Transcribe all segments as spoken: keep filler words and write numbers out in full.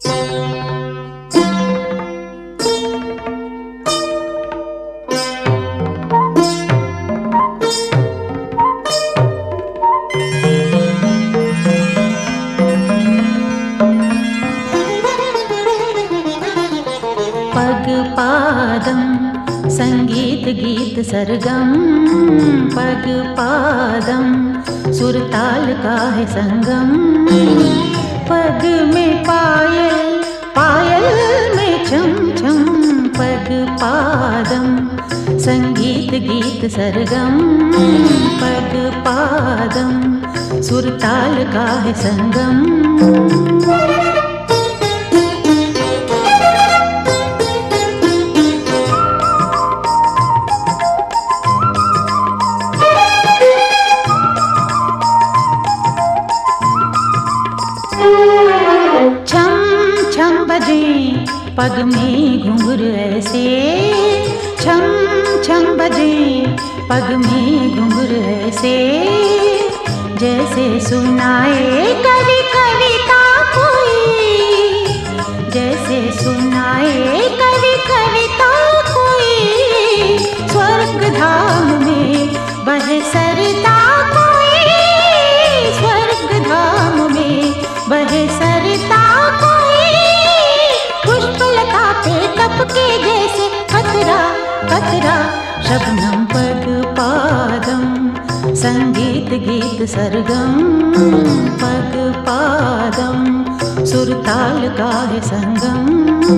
पग पादम संगीत गीत सरगम, पग पादम सुर ताल का है संगम। पग में पायल पायल में छम छम, पग पादम संगीत गीत सरगम, पग पादम सुर ताल का है संगम। छम छम बजे पग में घुंघरू ऐसे, छम छम बजे पग में घुंघरू ऐसे, जैसे सुनाए कवि कविता कोई, जैसे सुनाए कवि कविता कोई, स्वर्ग धाम में बहे सरता कोई, स्वर्ग धाम में बहे सरता कोई, पुष्पलता पे टपके जैसे कतरा कतरा शबनम। पग पादम संगीत गीत सरगम, पग पादम सुर ताल का है संगम।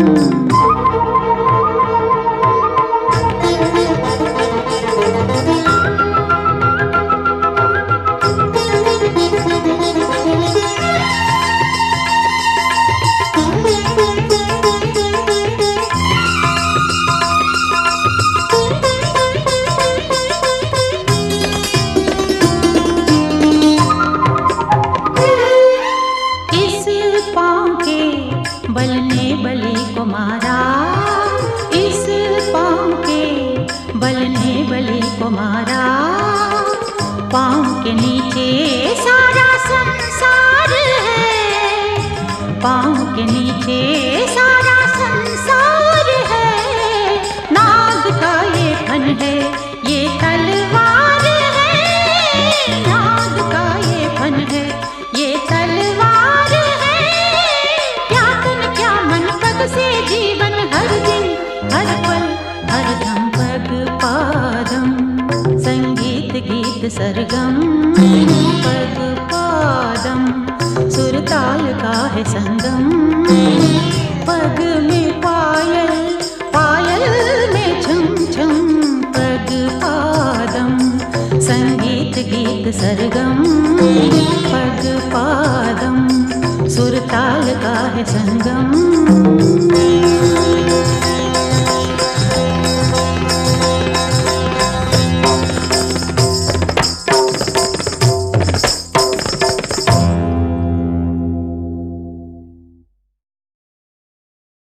बल ने बलि को मारा, इस पाँव के बल ने बलि को मारा, पाँव के नीचे सारा संसार है, पाँव के नीचे सारा संसार है, नाग का ये फन है ये तलवार है, नाग का ये फन है ये तलवार है, से जीवन हर दिन हर पल हर दम। पग पादम संगीत गीत सरगम, पग पादम सुर ताल का है संगम। पग में पायल पायल में छम छम, पग पादम संगीत गीत सरगम, पग पादम सुर ताल का है संगम।